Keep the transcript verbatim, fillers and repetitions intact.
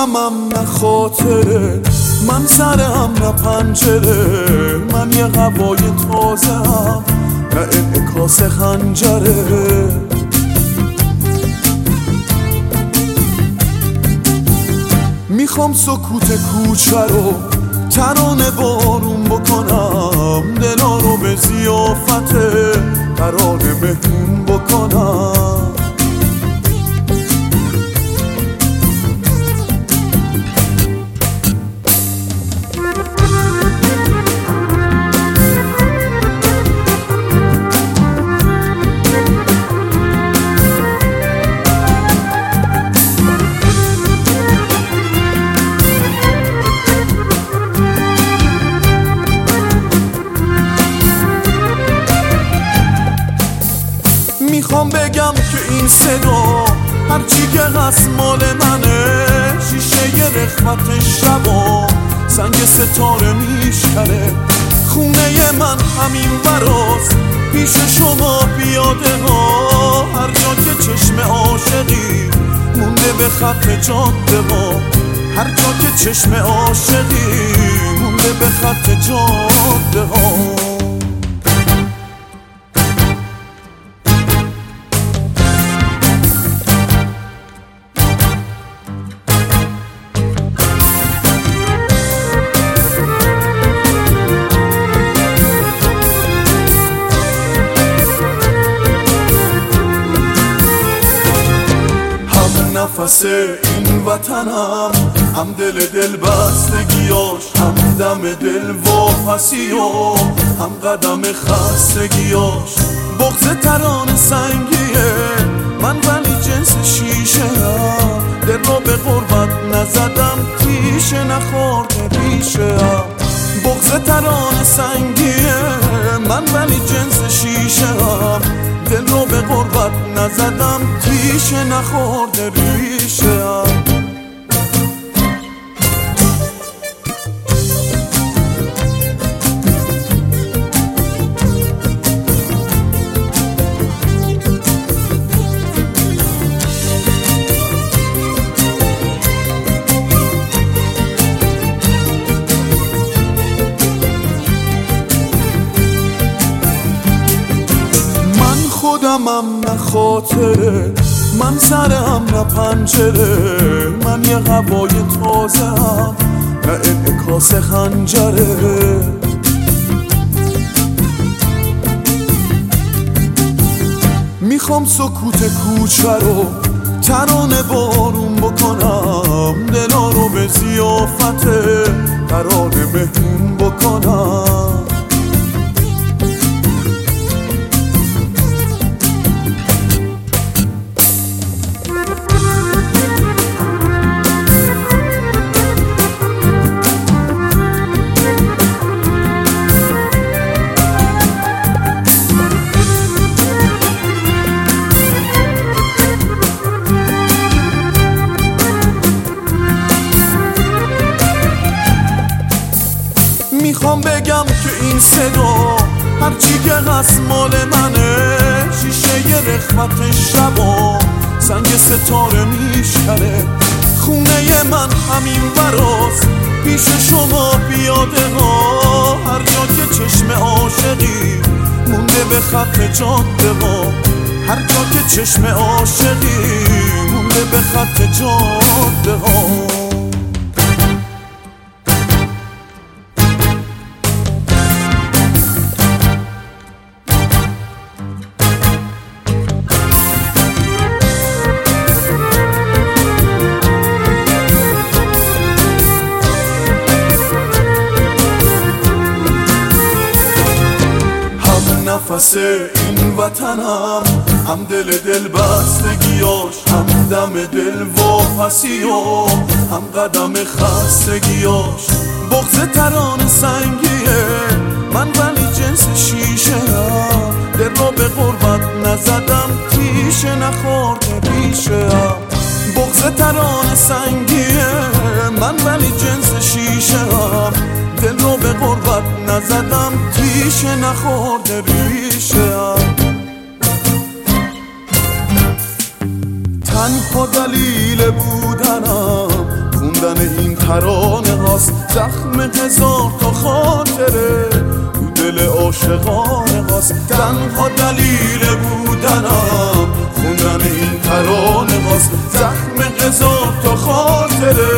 خودمم نه خاطره، من سرم نه پنجره، من یه هوای تازه هم نه انعکاس خنجره. میخوام سکوت کوچه رو ترانه بارون بکنم، دلا رو به ضیافت ترانه مهمون بکنم. میخوام بگم که این صدا هرچی که هست مال منه، شیشه ی رخوت شبا سنگ ستاره میشکنه. خونه من همین براست پیش شما پیاده ها، هر جا که چشم عاشقی مونده به خط جاده ها، هر جا که چشم عاشقی مونده به خط جاده ها. نفس این وطنم، هم دل دل بستگیاش، هم دم دل واپسی و هم قدم خستگیاش. بغض ترانه سنگیه من ولی جنس شیشه هم، دل رو به غربت نزدم تیشه نخورده ریشه هم. بغض ترانه سنگیه من ولی جنس شیشه هم، دل رو به غربت نزدم تیشه نخورده ریشه هم. خودمم نه خاطره، من سرم نه پنجره، من یه هوای تازه هم نه انعکاس خنجره. میخوام سکوت کوچه رو ترانه بارون بکنم، دلا رو به ضیافت ترانه مهمون بکنم. میخوام بگم که این صدا هرچی که هست مال منه، شیشه ی رخوت شبا سنگ ستاره میشکنه. خونه من همین براست پیش شما پیاده ها، هر جا که چشم عاشقی مونده به خط جاده ها، هر جا که چشم عاشقی مونده به خط جاده ها. نفس این وطنم، هم دل دل بستگیاش، هم دم دل واپسی و هم قدم خستگیاش. بغض ترانه سنگیه من ولی جنس شیشه هم، دل رو به غربت نزدم تیشه نخورده ریشه هم. بغض ترانه سنگیه من ولی جنس شیشه هم، دل رو به غربت نزدم تیشه نخورده ریشه هم. تنها دلیل بودنم خوندن این ترانه هاست زخم هزار تا خاطره تو دل عاشقانه هاست. تنها دلیل بودنم خوندن این ترانه هاست زخم هزار تا خاطره